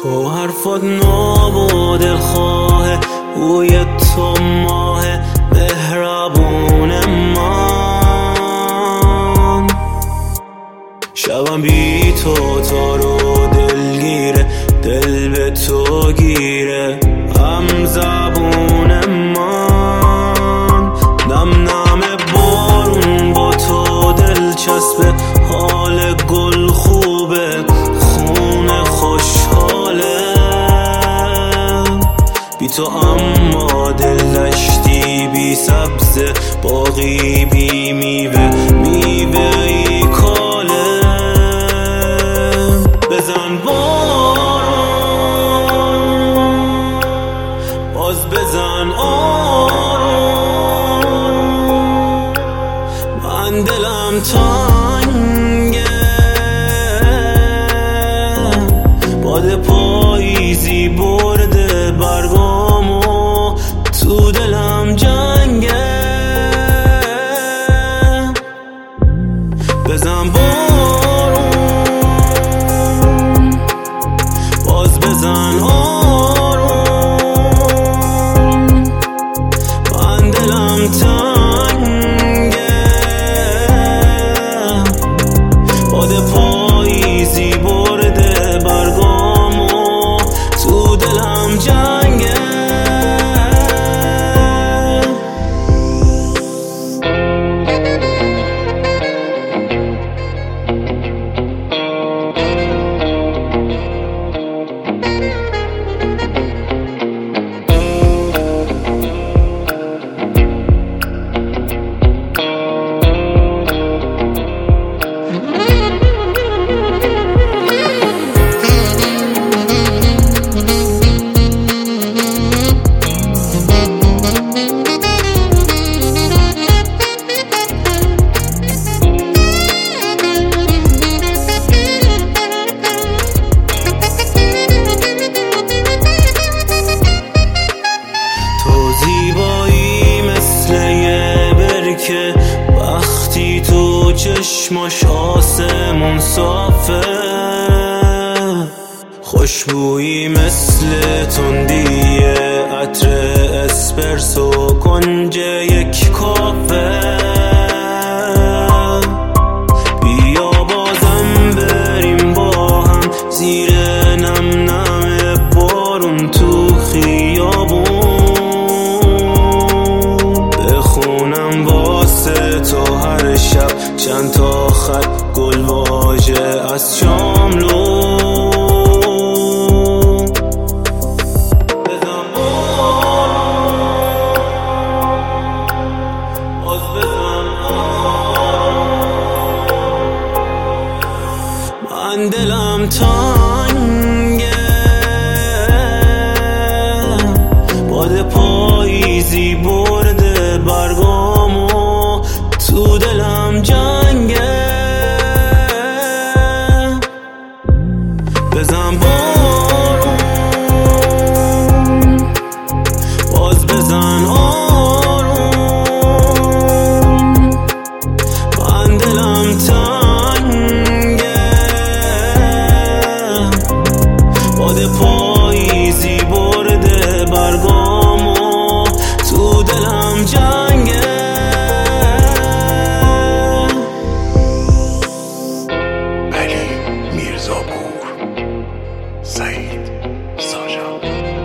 تو حرفات ناب و دلخواه، بوی تو ماه مهربون من. شبم بی تو رو دلگیره، دل به تو گیره، هم زبون من. نم نم بارون با تو دلچسبه، حال گل خوبه، خونه خوشحاله. بی تو اما دلشتی بی سبزه، باقی بی میوه، میوه ای کاله. بزن بارون باز بزن آروم، من دلم تنگه. باد پاییزی برده برگامو، تو دلم جنگه. بزن بارون باز بزن آروم، من دلم تنگه. باد پاییزی برده برگامو، تو دلم جنگه. زیبایی مثل یه برکه، وقتی تو چشماش آسمون صافه. خوشبویی مثل تندی عطر اسپرسو، کنج یک کافه. بیا بازم بریم با هم زیر نم نم بارون تو خیابون، تو هر شب چند تا خط گل واژه از شاملو. بزن بارون باز بزن آروم، من دلم تنگه. باد پاییزی برده برگامو، تو دلم جنگه. بزن بارون باز بزن آروم، من دلم تنگه. باد پاییزی برده برگامو، تو دلم جنگه. میرزاپور، سعید ساجان.